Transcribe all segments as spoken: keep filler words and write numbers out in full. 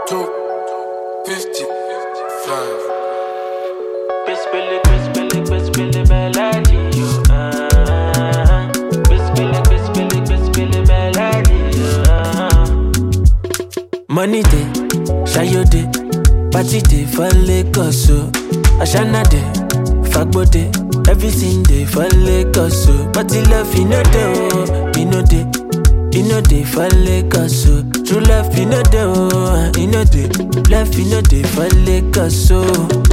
two fifty-five. Chris Billy, Chris Billy, Chris Billy melody, you uh. Chris Billy, Chris Billy, Chris Billy melody, you uh. Money day, shayo day, party day for Lagos, so Ashana day, fagbo day, everything day for Lagos, so party love you know day, oh, you know day, you know day for Lagos, so true love you know day, oh, you know day, love you know day for Lagos, so.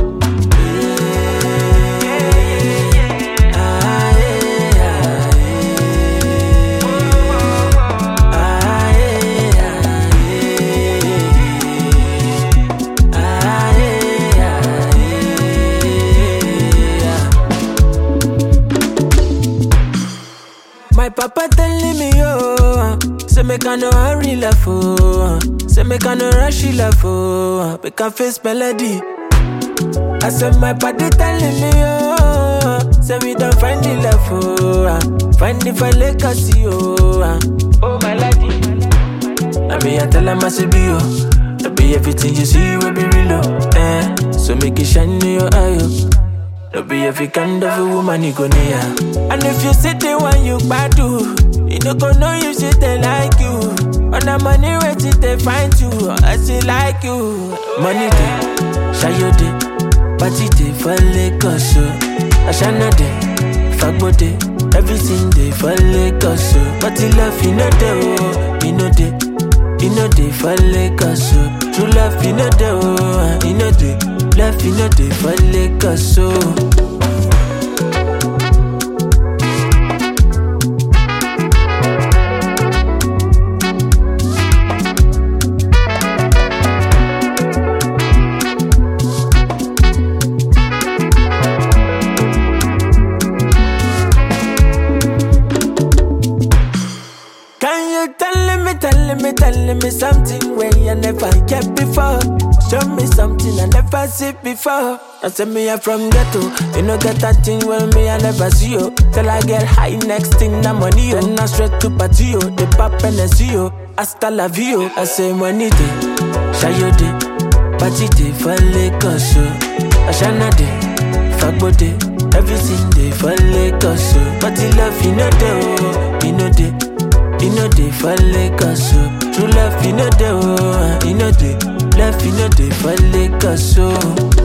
My papa telling me, oh, say make I no hurry love, oh, say make I no rush love, oh, make I face melody. I said my body telling me, oh, say we don't find the love, oh, find the file legacy, oh, oh my lady. I be I tell her I say be, oh, I be everything you see will be real, oh, eh, so make it shine in your eye, oh. No be every kind of a woman you go near. And if you sit there when you badu, you no go know you sit there like you. On the money wait till they find you, I see like you. Money day, shayo day, party day for Lagos, so Ashana day, fagbo day, everything day for Lagos, so party love you know day, oh, you know day, you know day for Lagos, so true love you know day, oh, you know day. Love you know they for Lagos, so can you tell me, tell me, tell me something where you never get before? Show me something I never see before. I say me I'm from ghetto, you know get that thing when me I never see you. Till I get high, next thing na money yo. Then I straight to party yo, the pop and the see yo. Hasta la vie yo. I say money day, shayo day, party day for Lagos so. Ashana day, fagbo day, everything day for Lagos so. Party love you know day, oh, you know day, you know day for Lagos so. True love you know day, oh, you know day. Love you know they for Lagos, so